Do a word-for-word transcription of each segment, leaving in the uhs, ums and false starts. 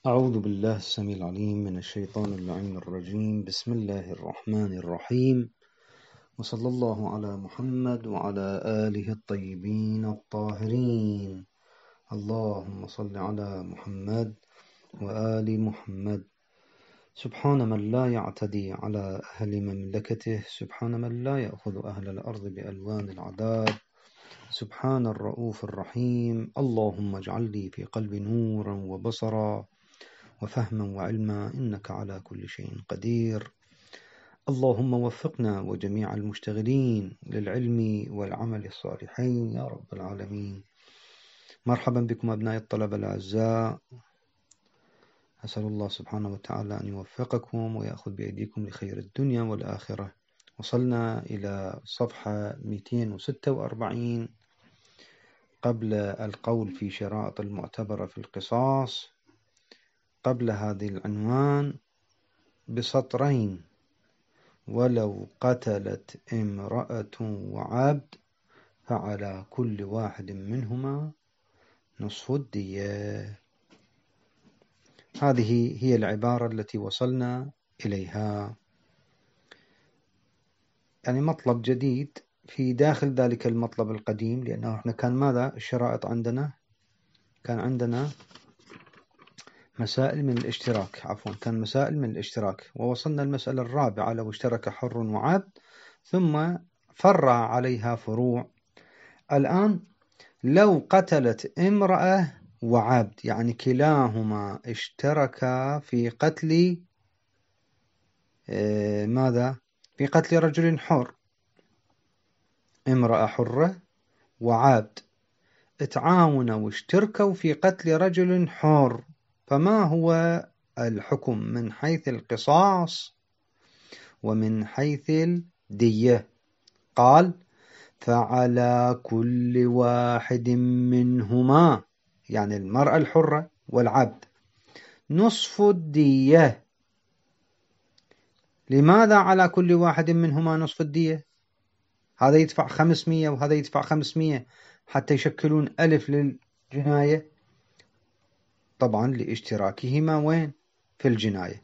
أعوذ بالله السميع العليم من الشيطان اللعين الرجيم. بسم الله الرحمن الرحيم، وصلى الله على محمد وعلى آله الطيبين الطاهرين. اللهم صل على محمد وآل محمد. سبحان من لا يعتدي على أهل مملكته، سبحان من لا يأخذ أهل الأرض بألوان العذاب، سبحان الرؤوف الرحيم. اللهم اجعل لي في قلبي نورا وبصرا وفهما وعلما، إنك على كل شيء قدير. اللهم وفقنا وجميع المشتغلين للعلم والعمل الصالحين يا رب العالمين. مرحبا بكم أبناء الطلبة الأعزاء، أسأل الله سبحانه وتعالى أن يوفقكم ويأخذ بأيديكم لخير الدنيا والآخرة. وصلنا إلى صفحة مئتين وستة وأربعين قبل القول في شرائط المعتبرة في القصاص، قبل هذه العنوان بسطرين: ولو قتلت امرأة وعبد فعلى كل واحد منهما نصف الدية. هذه هي العبارة التي وصلنا إليها، يعني مطلب جديد في داخل ذلك المطلب القديم، لأنه احنا كان ماذا الشرائط عندنا؟ كان عندنا مسائل من الاشتراك، عفوا كان مسائل من الاشتراك، ووصلنا المسألة الرابعة: لو اشترك حر وعبد، ثم فرع عليها فروع. الآن لو قتلت امرأة وعبد، يعني كلاهما اشتركا في قتل اه ماذا؟ في قتل رجل حر، امرأة حرة وعبد اتعاونوا واشتركوا في قتل رجل حر، فما هو الحكم من حيث القصاص ومن حيث الدية؟ قال: فعلى كل واحد منهما، يعني المرأة الحرة والعبد، نصف الدية. لماذا على كل واحد منهما نصف الدية؟ هذا يدفع خمسمية وهذا يدفع خمسمية حتى يشكلون ألف للجناية، طبعا لاشتراكهما وين؟ في الجناية.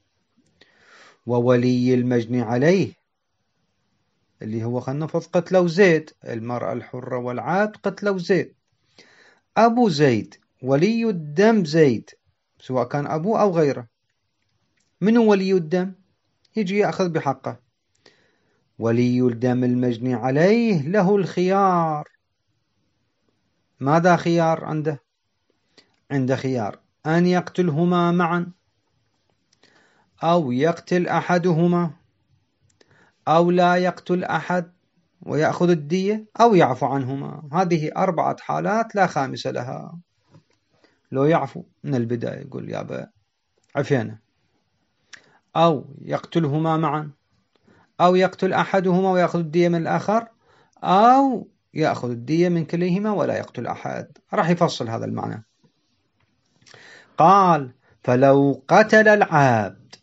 وولي المجني عليه اللي هو خلينا نفرض قتلوا زيد، المرأة الحرة والعبد قتلوا زيد، أبو زيد ولي الدم زيد، سواء كان أبوه أو غيره. من هو ولي الدم؟ يجي يأخذ بحقه. ولي الدم المجني عليه له الخيار. ماذا خيار عنده؟ عنده خيار أن يقتلهما معا، أو يقتل أحدهما، أو لا يقتل أحد ويأخذ الدية، أو يعفو عنهما. هذه أربعة حالات لا خامس لها. لو يعفو من البداية، يقول يا أبا عفينا، أو يقتلهما معا، أو يقتل أحدهما ويأخذ الدية من الآخر، أو يأخذ الدية من كليهما ولا يقتل أحد. راح يفصل هذا المعنى. قال: فلو قتل العبد،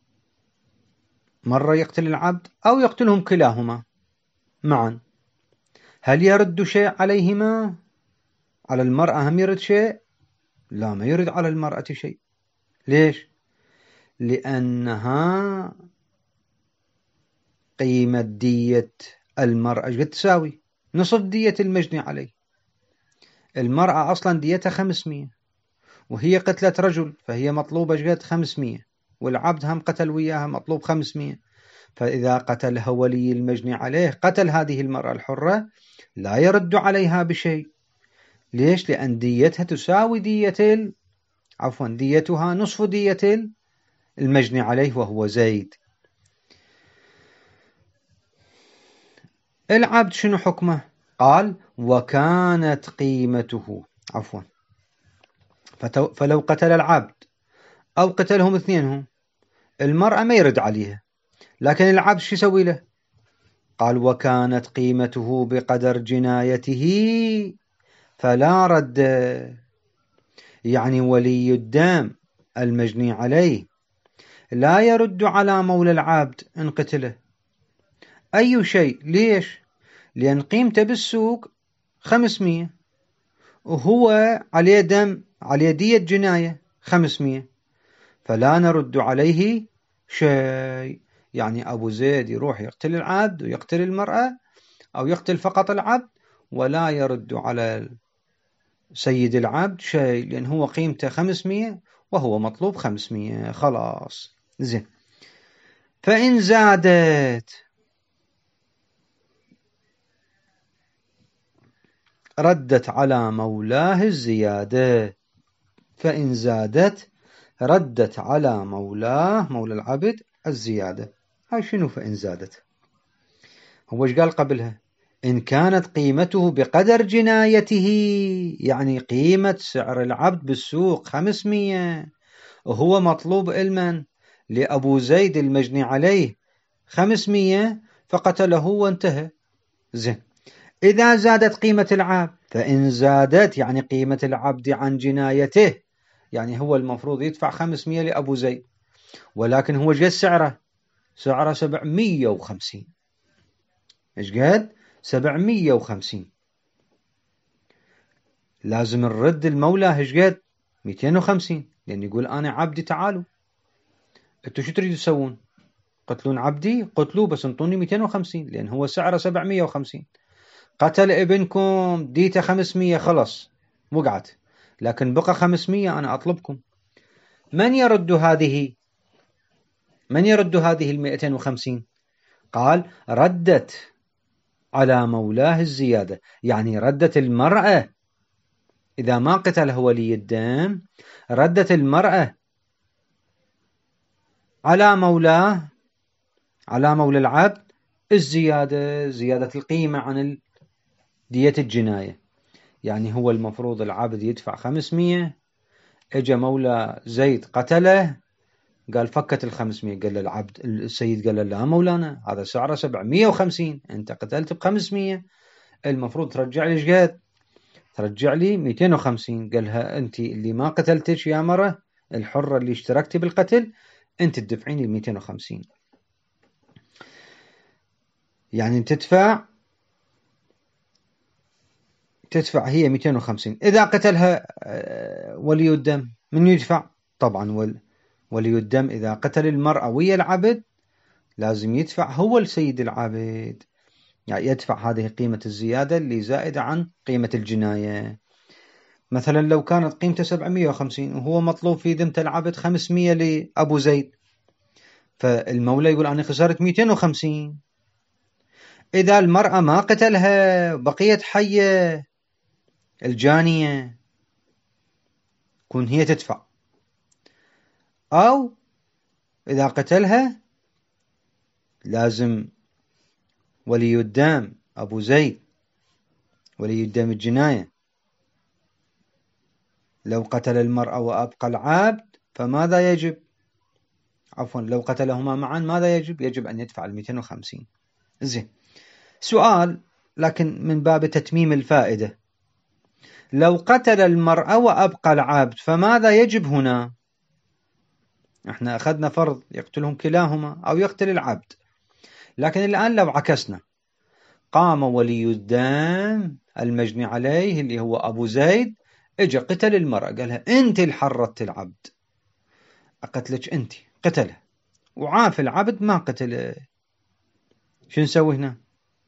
مرة يقتل العبد أو يقتلهم كلاهما معا، هل يرد شيء عليهما؟ على المرأة هم يرد شيء؟ لا، ما يرد على المرأة شيء. ليش؟ لأنها قيمة دية المرأة قد تساوي نصف دية المجني عليه. المرأة أصلا ديتها خمسمية، وهي قتلت رجل فهي مطلوبة قد خمسمية، والعبد هم قتل وياها مطلوب خمسمية. فإذا قتلها ولي المجني عليه، قتل هذه المرأة الحرة، لا يرد عليها بشيء. ليش؟ لأن ديتها تساوي دية ال... عفوا ديتها نصف دية المجني عليه وهو زيد. العبد شنو حكمه؟ قال: وكانت قيمته، عفوا فتو... فلو قتل العبد أو قتلهم اثنينهم، المرأة ما يرد عليها، لكن العبد شو يسوي له؟ قال: وكانت قيمته بقدر جنايته فلا رد. يعني ولي الدم المجني عليه لا يرد على مولى العبد إن قتله أي شيء. ليش؟ لأن قيمته بالسوق خمسمية، وهو عليه دم، عليه دية جناية خمسمية، فلا نرد عليه شيء. يعني أبو زيد يروح يقتل العبد ويقتل المرأة، أو يقتل فقط العبد، ولا يرد على سيد العبد شيء، لأن هو قيمته خمسمية وهو مطلوب خمسمية خلاص. زين. فإن زادت ردت على مولاه الزيادة. فإن زادت ردت على مولاه مولى العبد الزيادة. هاي شنو فإن زادت؟ هو ايش قال قبلها؟ إن كانت قيمته بقدر جنايته، يعني قيمة سعر العبد بالسوق خمسمية وهو مطلوب المن لأبو زيد المجني عليه خمسمية، فقتله وانتهى. زين. إذا زادت قيمة العبد، فإن زادت يعني قيمة العبد عن جنايته، يعني هو المفروض يدفع خمسمية لأبو زيد، ولكن هو جد سعره سعره سبعمية وخمسين. إيش قد؟ سبعمية وخمسين. لازم نرد المولى إيش قد؟ مئتين وخمسين، لأن يقول أنا عبدي تعالوا أنتوا شو تريدوا تسوون؟ قتلون عبدي؟ قتلوه بس انطوني مئتين وخمسين، لأن هو سعره سبعمية وخمسين. قتل ابنكم ديته خمسمية خلص وقعت، لكن بقى خمسمية أنا أطلبكم. من يرد هذه؟ من يرد هذه المئتين وخمسين؟ قال ردت على مولاه الزيادة، يعني ردت المرأة. إذا ما قتله ولي الدم ردت المرأة على مولاه، على مولى العبد الزيادة، زيادة القيمة عن دية الجناية. يعني هو المفروض العبد يدفع خمسمية، اجى مولى زيد قتله، قال فكت الخمسمية. قال للعبد السيد قال له لا مولانا هذا سعره سبعمية وخمسين، انت قتلت بخمسمية، المفروض ترجع لي ايش قد؟ ترجع لي مئتين وخمسين. قالها انت اللي ما قتلتش يا مرة الحرة اللي اشتركتي بالقتل، انت تدفعين ال مئتين وخمسين. يعني تدفع تدفع هي مئتين وخمسين. إذا قتلها ولي الدم من يدفع؟ طبعا ولي الدم إذا قتل المرأة ويا العبد لازم يدفع هو السيد العبد، يعني يدفع هذه قيمة الزيادة اللي زائدة عن قيمة الجناية. مثلا لو كانت قيمته سبعمية وخمسين وهو مطلوب في ذمة العبد خمسمية لأبو زيد، فالمولى يقول أنا خسرت مئتين وخمسين. إذا المرأة ما قتلها بقيت حية الجانية كون هي تدفع، أو إذا قتلها لازم ولي الدم أبو زيد ولي الدم الجناية. لو قتل المرأة وأبقى العبد فماذا يجب؟ عفوا لو قتلهما معا ماذا يجب؟ يجب أن يدفع المئتين وخمسين. زين. سؤال لكن من باب تتميم الفائدة، لو قتل المرأة وأبقى العبد فماذا يجب هنا؟ احنا أخذنا فرض يقتلهم كلاهما أو يقتل العبد، لكن الآن لو عكسنا، قام ولي الدم المجني عليه اللي هو أبو زيد اجى قتل المرأة، قالها أنت اللي حررت العبد، أقتلك أنت، قتله وعاف العبد ما قتله، شو نسوي هنا؟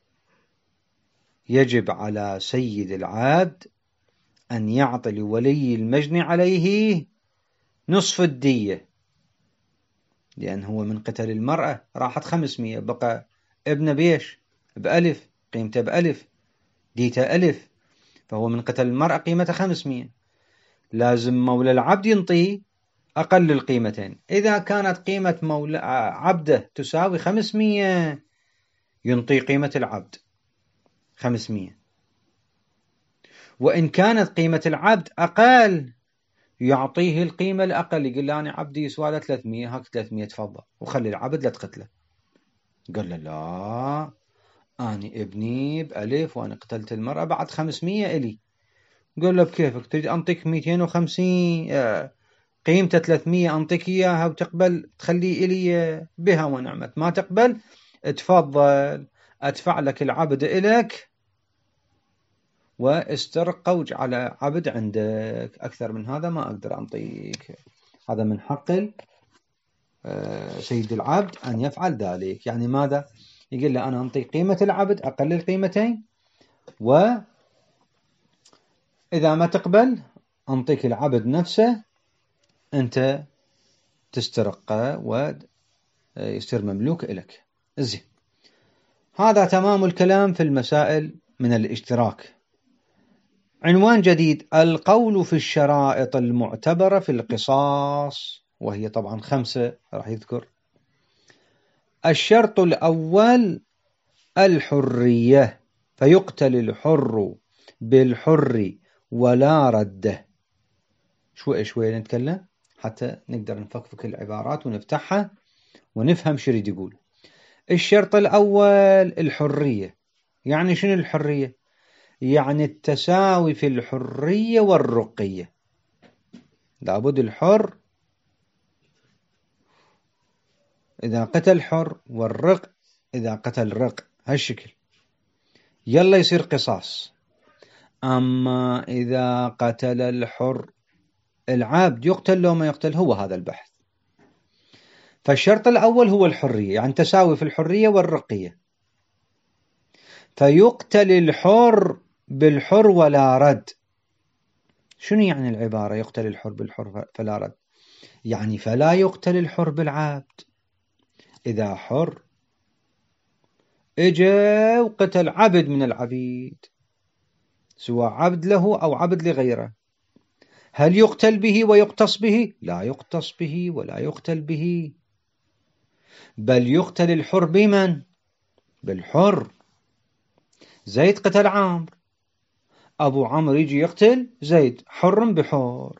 يجب على سيد العبد أن يعطي لولي المجني عليه نصف الدية، لأن هو من قتل المرأة راحت خمسمية، بقى ابن بيش بألف، قيمته بألف، ديته ألف، فهو من قتل المرأة قيمته خمسمية، لازم مولى العبد ينطيه أقل القيمتين. إذا كانت قيمة مولى عبده تساوي خمسمية ينطي قيمة العبد خمسمية، وإن كانت قيمة العبد أقل يعطيه القيمة الأقل، يقول له أنا عبدي يسوى له ثلاثمية، هاك ثلاثمية تفضل وخلي العبد لا تقتله. قال له لا أنا ابني بألف وأنا قتلت المرأة بعد خمسمية إلي. قال له بكيفك تريد أنطيك مئتين وخمسين قيمته ثلاثمية أنطيك إياها وتقبل تخلي إلي بها ونعمت، ما تقبل تفضل أدفع لك العبد إليك واسترق واجعل عبد عندك، أكثر من هذا ما أقدر أنطيك. هذا من حق سيد العبد أن يفعل ذلك. يعني ماذا؟ يقول له أنا أنطي قيمة العبد أقل القيمتين، وإذا ما تقبل أنطيك العبد نفسه أنت تسترقه ويصير مملوك إليك. زين، هذا تمام الكلام في المسائل من الاشتراك. عنوان جديد: القول في الشرائط المعتبرة في القصاص، وهي طبعا خمسة راح يذكر. الشرط الأول الحرية، فيقتل الحر بالحر ولا رده. شوي شوي نتكلم حتى نقدر نفكفك العبارات ونفتحها ونفهم شو يريد يقول. الشرط الأول الحرية، يعني شنو الحرية؟ يعني التساوي في الحرية والرقية. لابد الحر إذا قتل حر، والرق إذا قتل رق، هالشكل يلا يصير قصاص. أما إذا قتل الحر العبد يقتل لو ما يقتل، هو هذا البحث. فالشرط الأول هو الحرية، يعني تساوي في الحرية والرقية. فيقتل الحر بالحر ولا رد. شنو يعني العبارة يقتل الحر بالحر فلا رد؟ يعني فلا يقتل الحر بالعبد. إذا حر إجا وقتل عبد من العبيد، سواء عبد له أو عبد لغيره، هل يقتل به ويقتص به؟ لا يقتص به ولا يقتل به، بل يقتل الحر بمن؟ بالحر. زيد قتل عمرو، أبو عمرو يجي يقتل زيد حر بحر،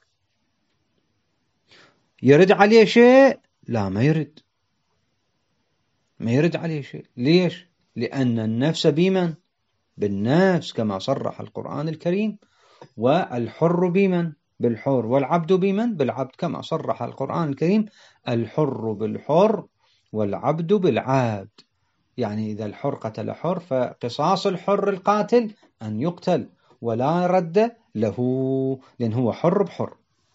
يرد عليه شيء؟ لا، ما يرد، ما يرد عليه شيء. ليش؟ لأن النفس بمن؟ بالنفس، كما صرح القرآن الكريم. والحر بمن؟ بالحر. والعبد بمن؟ بالعبد، كما صرح القرآن الكريم: الحر بالحر والعبد بالعبد. يعني إذا الحر قتل حر فقصاص الحر القاتل أن يقتل ولا رد له، لأن هو حر بحر.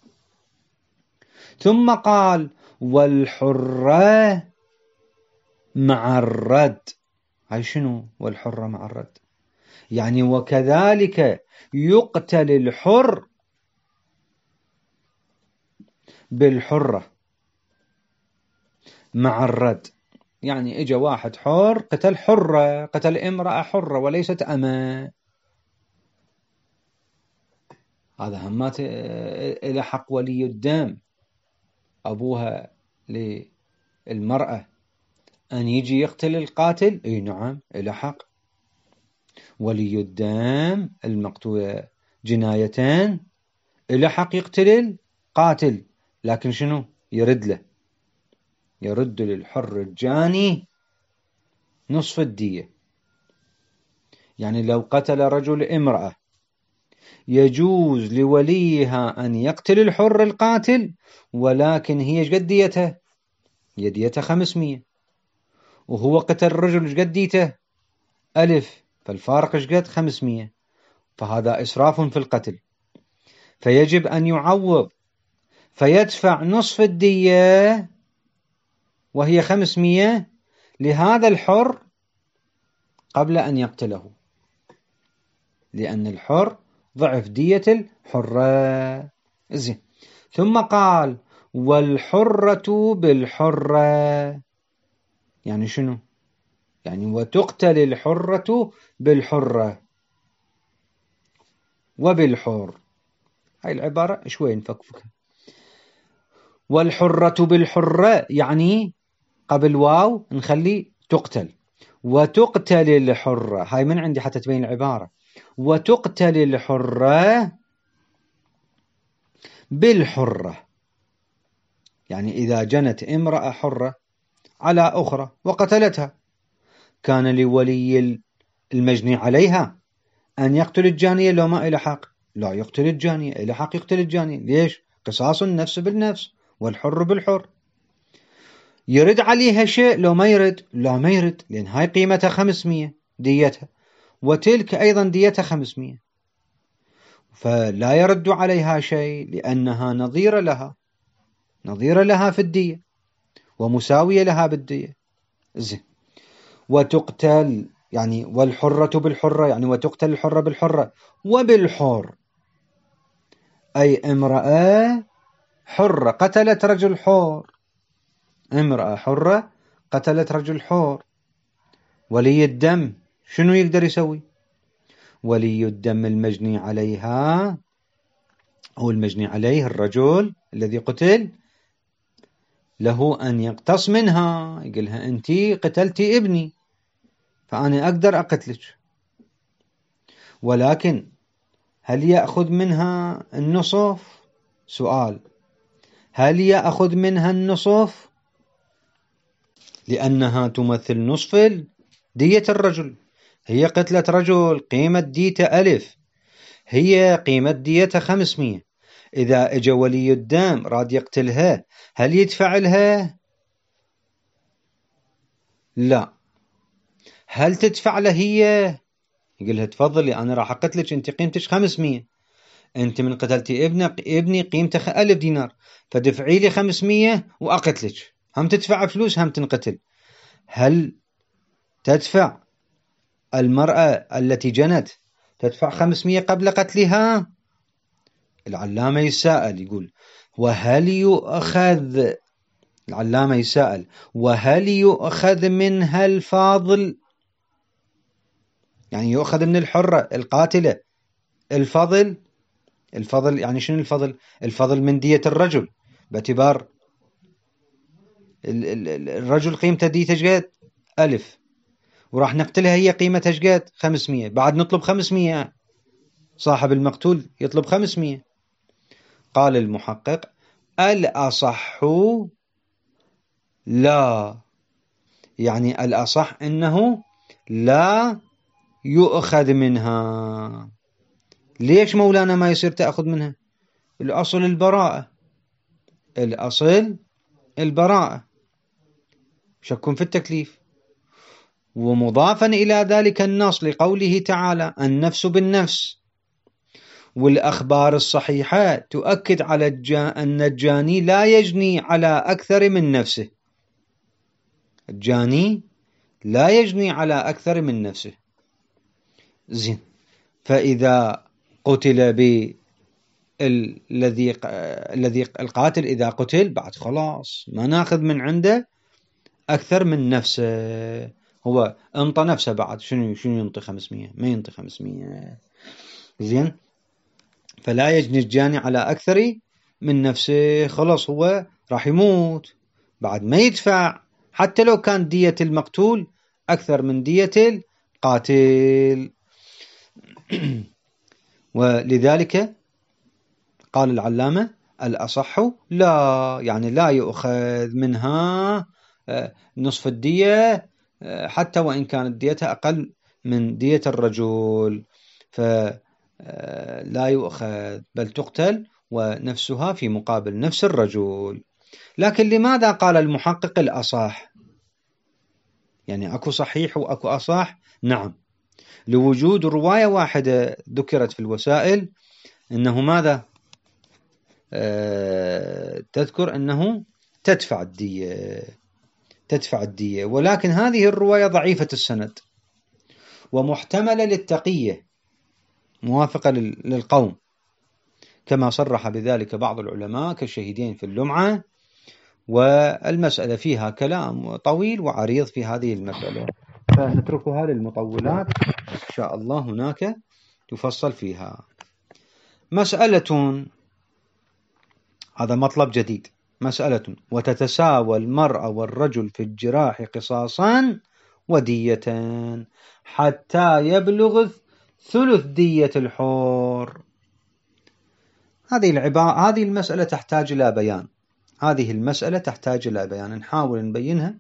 ثم قال: والحرة مع الرد. هاي شنو والحرة مع الرد؟ يعني وكذلك يقتل الحر بالحرة مع الرد. يعني اجى واحد حر قتل حرة، قتل امرأة حرة وليست أما، هذا همات إلى حق ولي الدم أبوها للمرأة أن يجي يقتل القاتل. اي نعم، إلى حق. ولي الدم المقتول جنايتان إلى حق يقتل القاتل، لكن شنو؟ يرد له، يرد للحر الجاني نصف الدية. يعني لو قتل رجل امرأة يجوز لوليها أن يقتل الحر القاتل، ولكن هي ايش قد ديتها؟ هي ديتها خمسمية، وهو قتل الرجل ايش قد ديته؟ ألف، فالفارق ايش قد؟ خمسمية. فهذا إسراف في القتل، فيجب أن يعوض، فيدفع نصف الدية وهي خمسمية لهذا الحر قبل أن يقتله، لأن الحر ضعف دية الحرة. زين. ثم قال: والحرة بالحرة. يعني شنو؟ يعني وتقتل الحرة بالحرة وبالحر. هاي العبارة شوي نفكفكها. والحرة بالحرة يعني قبل واو نخلي تقتل، وتقتل الحرة. هاي من عندي حتى تبين العبارة. وتقتل الحرة بالحرة، يعني إذا جنت امرأة حرة على أخرى وقتلتها، كان لولي المجني عليها أن يقتل الجانية لو ما إلى حق؟ لا، يقتل الجانية، إلى حق يقتل الجانية. ليش؟ قصاص النفس بالنفس والحر بالحر. يرد عليها شيء لو ما يرد؟ لا، ما يرد، لأن هاي قيمتها خمسمية ديتها، وتلك أيضا ديتها خمسمية، فلا يرد عليها شيء لأنها نظيرة لها. نظيرة لها في الدية ومساوية لها بالدية. زين. وتقتل يعني والحرة بالحرة، يعني وتقتل الحرة بالحرة وبالحر، أي امرأة حرة قتلت رجل حر، امرأة حرة قتلت رجل حر. ولي الدم شنو يقدر يسوي؟ ولي الدم المجني عليها، هو المجني عليه الرجل الذي قتل، له أن يقتص منها، يقولها أنتي قتلتي ابني فأنا أقدر أقتلك، ولكن هل يأخذ منها النصف؟ سؤال، هل يأخذ منها النصف؟ لأنها تمثل نصف دية الرجل، هي قتلة رجل قيمة ديته ألف، هي قيمة ديتها خمسمية. إذا اجى ولي الدم راد يقتلها هل يدفع لها؟ لا. هل تدفع له هي؟ يقول لها تفضلي أنا راح أقتلك، أنت قيمتك خمسمية، أنت من قتلتي ابني ابني قيمته ألف دينار، فدفعي لي خمسمية وأقتلك، هم تدفع فلوس هم تنقتل. هل تدفع المرأة التي جنت تدفع خمسمية قبل قتلها؟ العلامة يسأل يقول وهل يؤخذ، العلامة يسأل وهل يؤخذ منها الفاضل؟ يعني يؤخذ من الحرة القاتلة الفضل، الفضل يعني شنو الفضل؟ الفضل من دية الرجل، باعتبار الرجل قيمته ديته شقد ألف، وراح نقتلها هي قيمتها شقد خمسمية، بعد نطلب خمسمية، صاحب المقتول يطلب خمسمية. قال المحقق الأصح لا، يعني الأصح أنه لا يؤخذ منها. ليش مولانا ما يصير تأخذ منها؟ الأصل البراءة، الأصل البراءة، شك في التكليف. ومضافا إلى ذلك النص لقوله تعالى النفس بالنفس، والأخبار الصحيحة تؤكد على الجا... أن الجاني لا يجني على أكثر من نفسه، الجاني لا يجني على أكثر من نفسه. زين. فإذا قتل ب الذي الذي القاتل إذا قتل بعد خلاص ما ناخذ من عنده أكثر من نفسه، هو انطى نفسه بعد شنو شنو ينطي خمسمية؟ ما ينطي خمسمية. زين. فلا يجني الجاني على أكثر من نفسه، خلاص هو راح يموت بعد ما يدفع، حتى لو كان دية المقتول أكثر من دية القاتل. ولذلك قال العلامة الأصح لا، يعني لا يؤخذ منها نصف الدية حتى وإن كانت ديتها أقل من دية الرجل، فلا يؤخذ بل تقتل ونفسها في مقابل نفس الرجل. لكن لماذا قال المحقق الأصح؟ يعني أكو صحيح وأكو أصح؟ نعم، لوجود رواية واحدة ذكرت في الوسائل أنه ماذا؟ أه تذكر أنه تدفع الدية، تدفع الدية، ولكن هذه الرواية ضعيفة السند ومحتملة للتقية، موافقة للقوم، كما صرح بذلك بعض العلماء كالشهيدين في اللمعة، والمسألة فيها كلام طويل وعريض في هذه المسألة، فنتركها للمطولات إن شاء الله، هناك تفصل فيها. مسألة، هذا مطلب جديد، مسألة وتتساوى المرأة والرجل في الجراح قصاصا ودية حتى يبلغ ثلث دية الحر. هذه العبارة، هذه المسألة تحتاج إلى بيان، هذه المسألة تحتاج إلى بيان، نحاول نبينها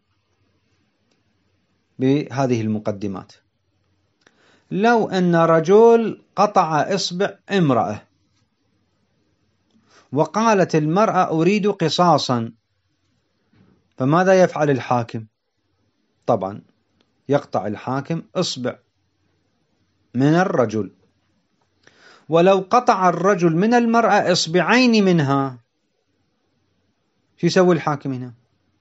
بهذه المقدمات. لو أن رجل قطع إصبع امرأة وقالت المرأة أريد قصاصا، فماذا يفعل الحاكم؟ طبعا يقطع الحاكم إصبع من الرجل. ولو قطع الرجل من المرأة إصبعين منها، شو يسوي الحاكم هنا؟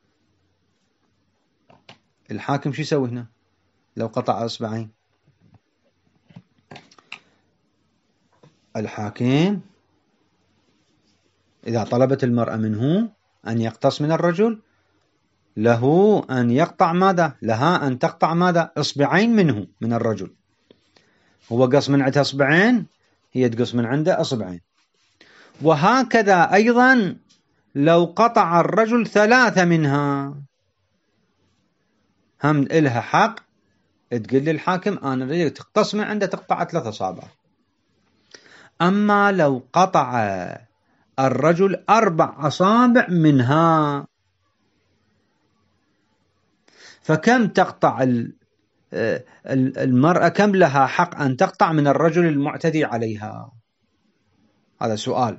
الحاكم شو يسوي هنا لو قطع إصبعين؟ الحاكم إذا طلبت المرأة منه أن يقتص من الرجل، له أن يقطع ماذا؟ لها أن تقطع ماذا؟ إصبعين منه، من الرجل. هو قص من عندها إصبعين، هي تقص من عنده إصبعين. وهكذا أيضا لو قطع الرجل ثلاثة منها، هم إلها حق تقول للحاكم أنا أريد تقتص من عنده تقطع ثلاثة أصابع. أما لو قطع الرجل أربع أصابع منها، فكم تقطع المرأة، كم لها حق أن تقطع من الرجل المعتدي عليها؟ هذا سؤال.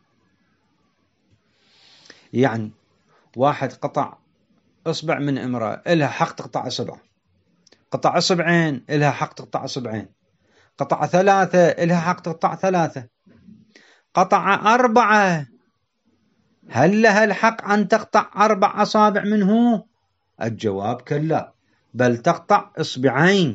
يعني واحد قطع إصبع من امرأة، إلها حق تقطع إصبع. قطع إصبعين، إلها حق تقطع إصبعين. قطع ثلاثة، إلها حق تقطع ثلاثة. قطع أربعة، هل لها الحق أن تقطع أربع أصابع منه؟ الجواب كلا، بل تقطع إصبعين.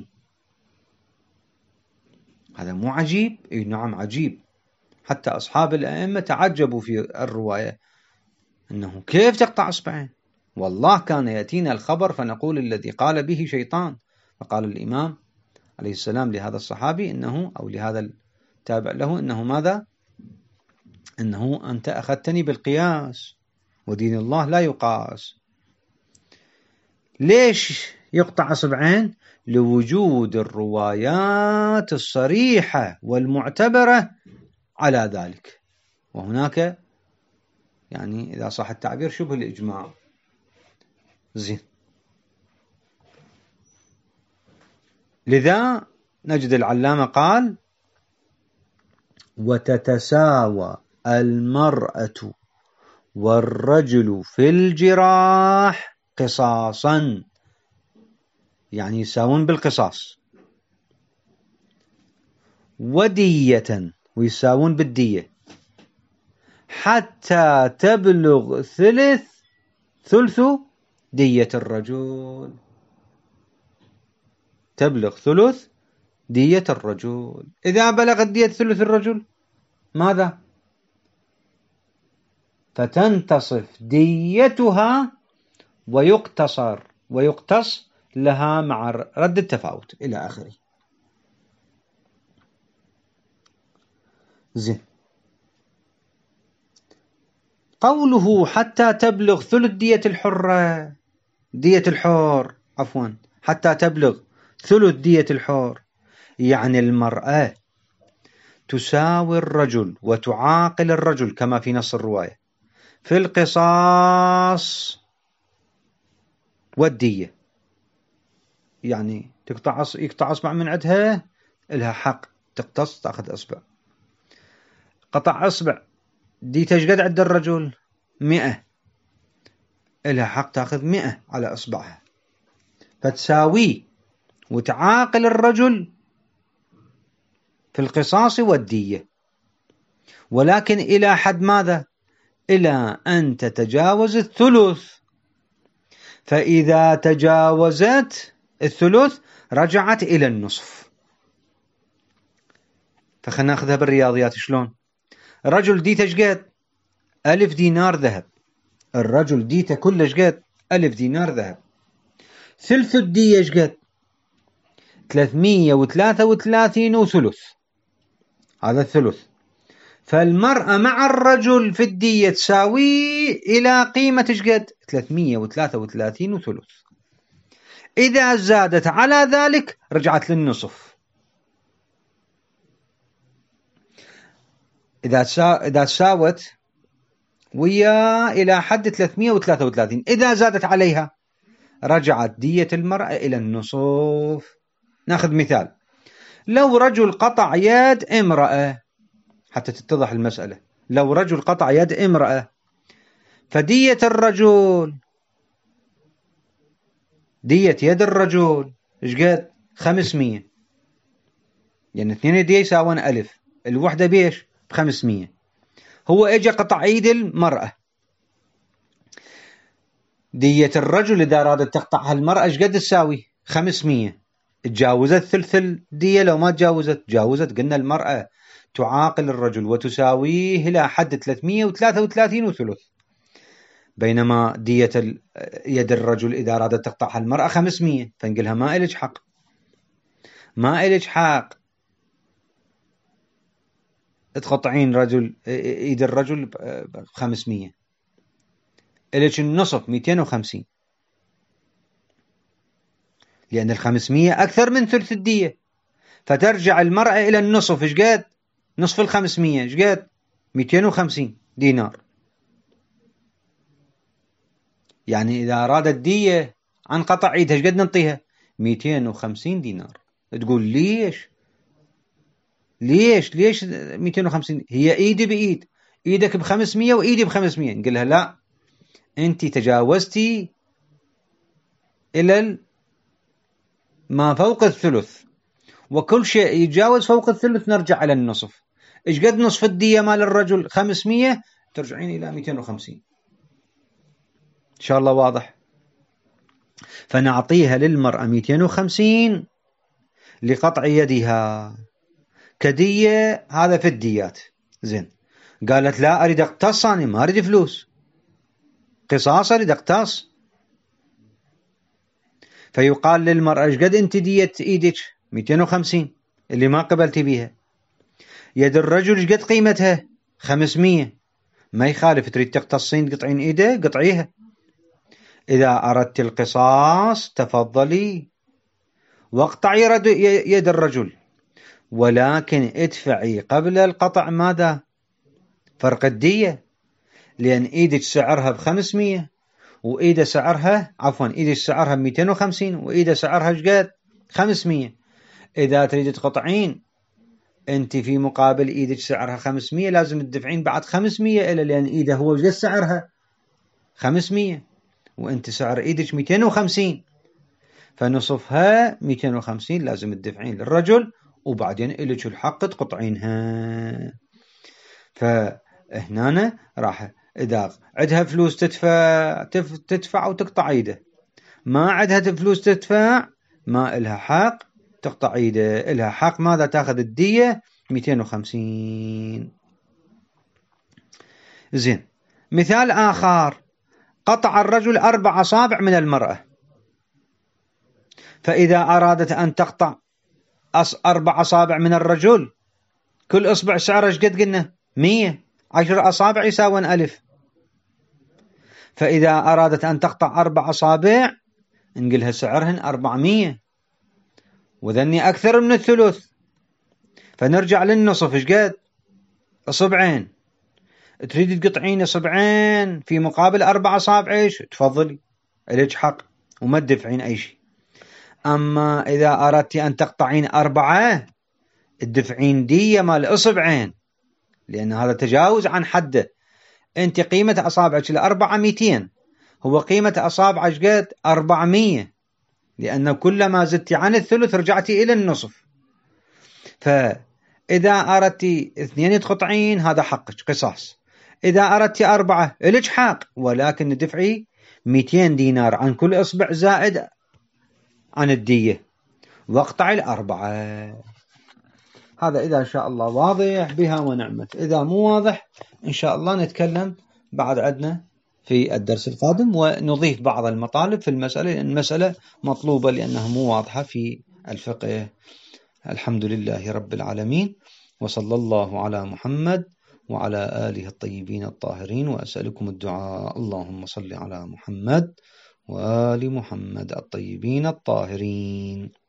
هذا مو عجيب؟ إيه نعم عجيب. حتى أصحاب الأئمة تعجبوا في الرواية أنه كيف تقطع إصبعين؟ والله كان يأتينا الخبر فنقول الذي قال به شيطان. فقال الإمام عليه السلام لهذا الصحابي إنه، أو لهذا التابع له، إنه ماذا؟ إنه أنت أخذتني بالقياس ودين الله لا يقاس. ليش يقطع إصبعين؟ لوجود الروايات الصريحة والمعتبرة على ذلك. وهناك يعني إذا صح التعبير شبه الإجماع. زين. لذا نجد العلامة قال وتتساوى المرأة والرجل في الجراح قصاصا، يعني يساوون بالقصاص، ودية، ويساوون بالدية، حتى تبلغ ثلث ثلث دية الرجل. تبلغ ثلث دية الرجل. إذا بلغت دية ثلث الرجل ماذا؟ فتنتصف ديتها ويقتصر ويقتص لها مع رد التفاوت إلى آخره. زين. قوله حتى تبلغ ثلث دية الحرة، دية الحر عفوا، حتى تبلغ ثلث دية الحر، يعني المرأة تساوي الرجل وتعاقل الرجل كما في نص الرواية في القصاص والدية. يعني تقطع يقطع أصبع من عندها، لها حق تقتص تأخذ أصبع. قطع أصبع ديته ايش قد عند الرجل؟ مئة، لها حق تأخذ مئة على أصبعها، فتساوي وتعاقل الرجل في القصاص والدية، ولكن إلى حد ماذا؟ إلى أن تتجاوز الثلث. فإذا تجاوزت الثلث رجعت إلى النصف. فخلنا ناخذها بالرياضيات. شلون؟ رجل ديته ايش قد؟ ألف دينار ذهب. الرجل ديته كله ايش قد؟ ألف دينار ذهب. ثلث الدية ايش قد؟ ثلاثمية وثلاثة وثلاثين وثلث. هذا الثلث. فالمرأة مع الرجل في الدية تساوي إلى قيمة ايش قد؟ ثلاثمية وثلاثة وثلاثين وثلث. إذا زادت على ذلك رجعت للنصف. إذا إذا ساوت ويا إلى حد ثلاثمية وثلاثة وثلاثين، إذا زادت عليها رجعت دية المرأة إلى النصف. ناخذ مثال. لو رجل قطع يد امرأة، حتى تتضح المسألة، لو رجل قطع يد امرأة، فدية الرجل، دية يد الرجل ايش قد؟ خمسمية. يعني اثنين يديه يساوون ألف، الوحدة بيش؟ بخمسمية. هو اجى قطع ايد المرأة، دية الرجل إذا أرادت تقطعها المرأة إيش قد تساوي؟ خمسمية. تجاوزت ثلث الدية لو ما تجاوزت؟ تجاوزت. قلنا المرأة تعاقل الرجل وتساويه إلى حد ثلاثمية وثلاثة وثلاثين وثلث، بينما دية يد الرجل إذا أرادت تقطعها المرأة خمسمية، فنقلها ما إلك حق، ما إلك حق تقطعين رجل إيد الرجل خمسمية، إلك النصف مئتين وخمسين، لأن الخمسمية أكثر من ثلث الدية، فترجع المرأة إلى النصف. إيش قد؟ نصف الخمسمية إيش قد؟ مئتين وخمسين دينار. يعني إذا أرادت دية عن قطع إيدها إيش قد ننطيها؟ مئتين وخمسين دينار. تقول ليش؟ ليش ليش مئتين وخمسين؟ هي إيدي بإيد، إيدك بخمسمية وإيدي بخمسمية. نقولها لا، أنت تجاوزتي إلى ما فوق الثلث، وكل شيء يتجاوز فوق الثلث نرجع على النصف. إيش قد نصف الدية مال الرجل؟ خمسمية، ترجعين إلى مئتين وخمسين. إن شاء الله واضح. فنعطيها للمرأة مئتين وخمسين لقطع يدها كدية، هذا في الديات. زين، قالت لا أريد أقتص، أنا ما أريد فلوس، قصاص أريد أقتص. فيقال للمرأة إيش قد أنت دية إيدك؟ مئتين وخمسين اللي ما قبلتي بيها. يد الرجل إيش قد قيمتها؟ خمسمية، ما يخالف، تريد تقتصين قطعين إيده قطعيها. إذا أردت القصاص تفضلي واقطعي يد الرجل، ولكن ادفعي قبل القطع ماذا؟ فرق الدية، لأن إيدك سعرها بخمسمية وإيده سعرها عفوا إيدك سعرها بمئتين وخمسين وإيده سعرها إيش قد؟ خمسمية. إذا تريد تقطعين أنت في مقابل إيدك سعرها خمسمية لازم تدفعين بعد خمسمية إلى، لأن إيده هو إيش قد سعرها؟ خمسمية، وأنت سعر إيدك مئتين وخمسين، فنصفها مئتين وخمسين لازم تدفعين للرجل، وبعدين إلك الحق تقطعينها. فهنا راح إذا عندها فلوس تدفع تدفع وتقطع إيده، ما عندها فلوس تدفع ما إلها حق تقطع إيده، إلها حق ماذا؟ تأخذ الدية مئتين وخمسين. زين، مثال آخر، قطع الرجل أربع أصابع من المرأة، فإذا أرادت أن تقطع أربع أصابع من الرجل، كل إصبع سعره إيش قد قلنا؟ مية، عشر أصابع يساوون ألف. فإذا أرادت أن تقطع أربع أصابع نقولها سعرهن أربعمية، وذني أكثر من الثلث، فنرجع للنصف. إيش قد؟ أصبعين. تريد تقطعين أصبعين في مقابل أربع أصابع، إيش؟ تفضلي، إليك حق وما تدفعين أي شيء. أما إذا أردت أن تقطعين أربعة تدفعين دية مال أصبعين، لأن هذا تجاوز عن حده. أنت قيمة أصابعك الأربعة مئتين، هو قيمة أصابعك قد؟ أربعمية، لأن كلما زدت عن الثلث رجعتي إلى النصف. فإذا أردت اثنين تقطعين هذا حقك قصاص، إذا أردت أربعة إلك حق، ولكن دفعي مئتين دينار عن كل إصبع زائد عن الدية، واقطع الأربعة. هذا إذا إن شاء الله واضح بها ونعمت. إذا مو واضح إن شاء الله نتكلم بعد عدنا في الدرس القادم ونضيف بعض المطالب في المسألة، لأن المسألة مطلوبة لأنها مو واضحة في الفقه. الحمد لله رب العالمين، وصلى الله على محمد وعلى آله الطيبين الطاهرين. وأسألكم الدعاء، اللهم صل على محمد وآل محمد الطيبين الطاهرين.